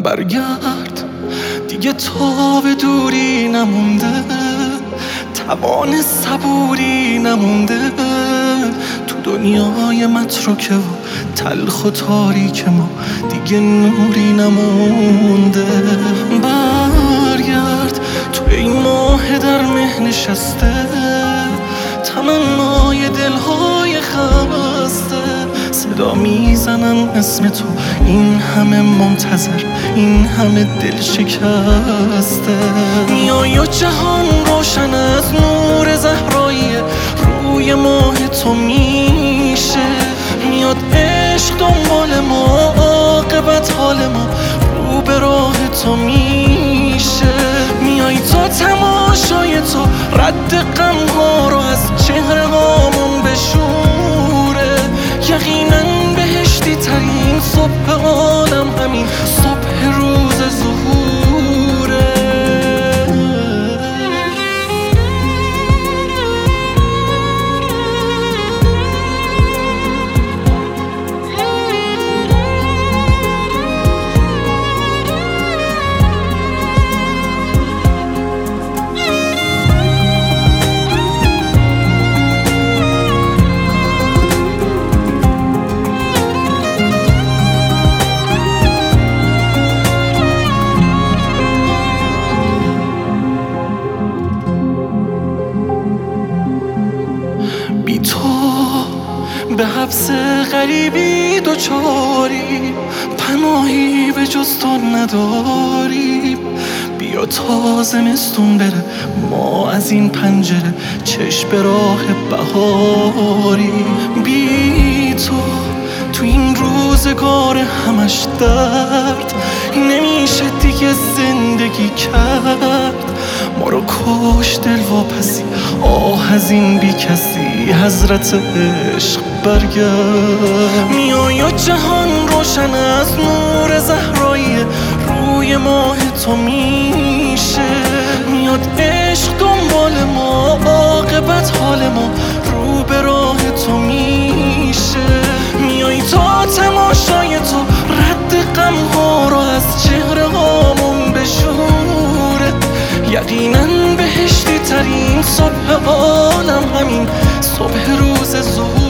برگرد دیگه تا به دوری نمونده، توان صبوری نمونده، تو دنیای متروکه و تلخ و تاریک ما دیگه نوری نمونده. برگرد تو این ماه در مه نشسته، تمنای دلهای خسته، صدا میزنن اسم تو، این همه منتظر، این همه دل شکسته. میای و جهان روشن از نور زهرایی روی ماه تو میشه، میاد عشق دنبال ما، عاقبت حال ما رو به راه تو میشه. میای تو تماشای تو رد غم ها رو از چهره هامون بشوره، یقینا بهشتی ترین صبح عالم همین صبح روز ظهوره. بی تو به حبس غریبی دوچاری، پناهی به جز تو نداریم. بیا تا زمستون بره ما از این پنجره چشم به راه بهاری. بی تو این روزگار همش درد، نمیشه دیگه زندگی کرد. ما رو کش دلواپسی، آه از این بی کسی، حضرت عشق برگرد. میای و جهان روشن از نور زهرایی روی ماه تو میشه، میاد عشق دنبال ما، عاقبت حال ما رو به راه تو میشه. میای تا تماشای تو رد غم ها رو از چهره هامون بشوره، یقینا بهشتی ترین صبح عالم همین صبح روز ظهور.